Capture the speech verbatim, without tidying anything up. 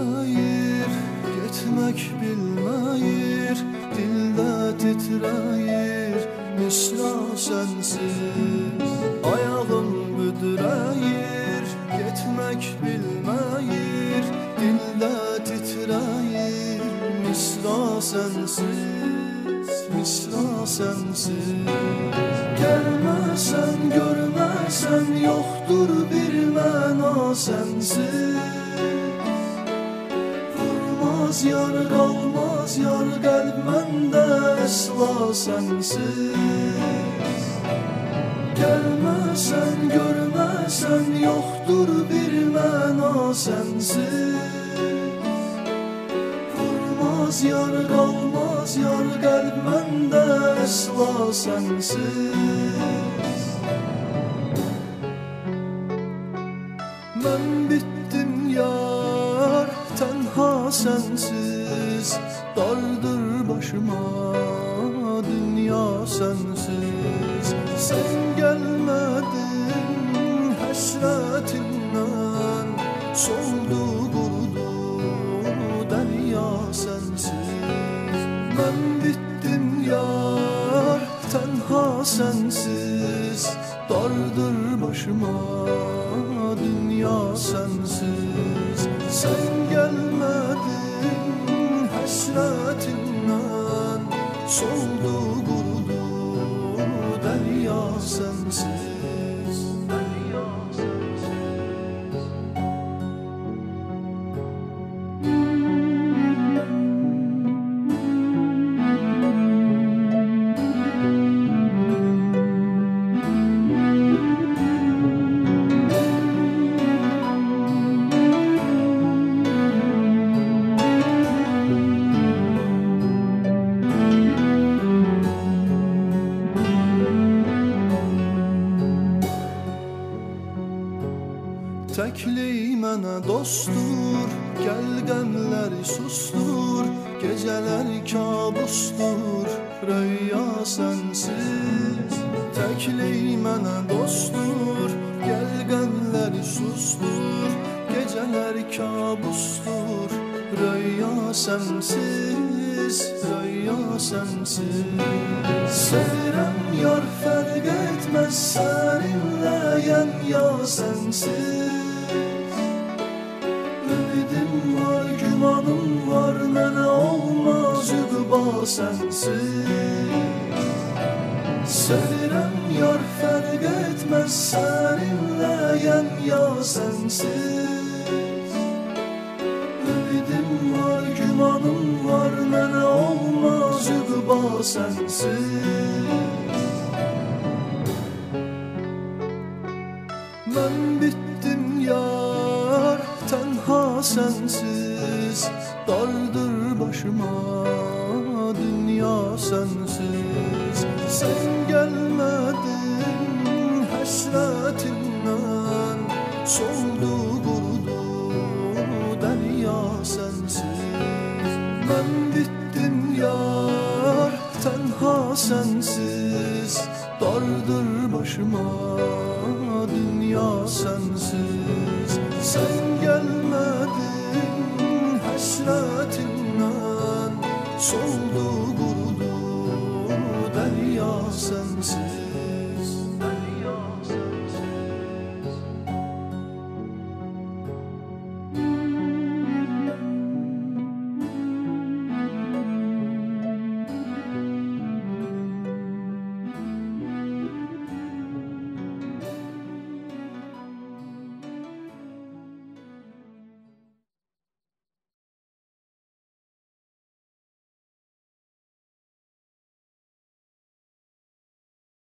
titrəyir, getmək bilməyir, dildə titrəyir, misra sənsiz. Ayağım büdrəyir, getmək bilməyir, dildə titrəyir, misra sənsiz, misra sənsiz. Gəlməsən, görməsən, yoxdur bir məna sənsiz. Vurmaz yar, qalmaz yar, qəlb məndə əsla sənsiz. Gəlməsən, görməsən, yoxdur bir məna sənsiz. Vurmaz yar, qalmaz yar, qəlb məndə əsla sənsiz. Mən bitdim yar, tənha sənsiz. Dardır başıma dünya sənsiz. Sən gəlmədin həsrətindən, soldu qurudu dərya sənsiz. Mən bitdim yar, tənha sənsiz. Dardır başıma dünya sənsiz. Sən gəlmədin həsrətindən, soldu qurudu dərya sənsiz. Dərya sənsiz. Təklik mənə dostdur, gəl qəmləri sustur, gecələr kabusdur, röya sənsiz. Təklik mənə dostdur, gəl qəmləri sustur, gecələr kabustur, röya sənsiz, röya sənsiz. Sevirəm yar, fərq etməz səninləyəm ya sənsiz. Gümanım var, mənə olmaz üqba sənsiz. Sevirəm yar, fərq etməz səninləyəm ya sənsiz. Ümidim var, gümanım var, mənə olmaz üqba sənsiz. Mən bitdim yar, tənha sənsiz. Dardır başıma dünya sənsiz. Sən gəlmədin həsrətindən, soldu qurudu dərya sənsiz. Mən bitdim yar, tənha sənsiz. Dardır başıma dünya sənsiz. Sən gəlmədin həsrətindən, soldu qurudu dərya sənsiz.